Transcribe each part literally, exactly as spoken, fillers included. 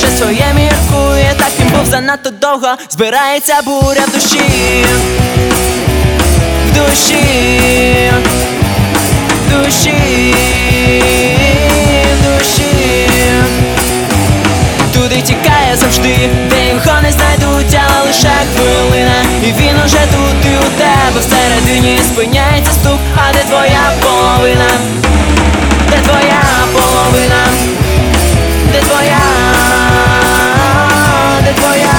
вже своє міркує. Так він був занадто довго, збирається буря в душі, в душі, в душі, в душі. Туди тікає завжди, де його не знайдуть, але лише хвилина, і він уже тут, і у тебе всередині спиняється стук. А де твоя половина? Де твоя половина? Де твоя? Де твоя?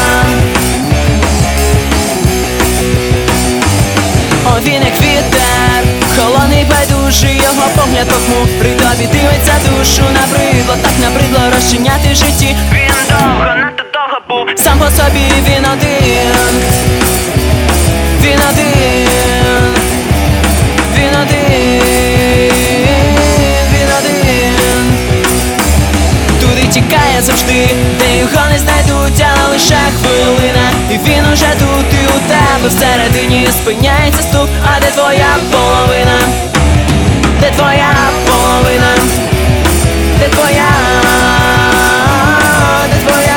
О, він як вітер, холодний, байдужий, його погляд похмурий, тобі дивиться душу, набридло, так набридло розчиняти в житті. Він довго, надто довго був сам по собі, він один, він один, він один, він один. Туди тікає завжди, де його не знайдуть, але лише хвилина, і він уже тут, і у тебе всередині спиняється стук. А де твоя половина? Де твоя половина? Де твоя? Де твоя?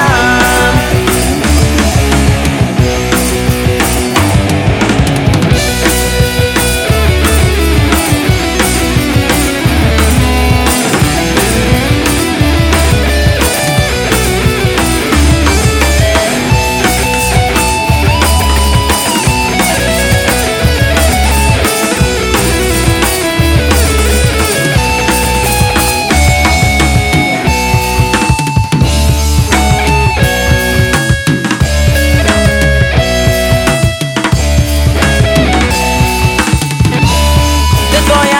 Де твоя?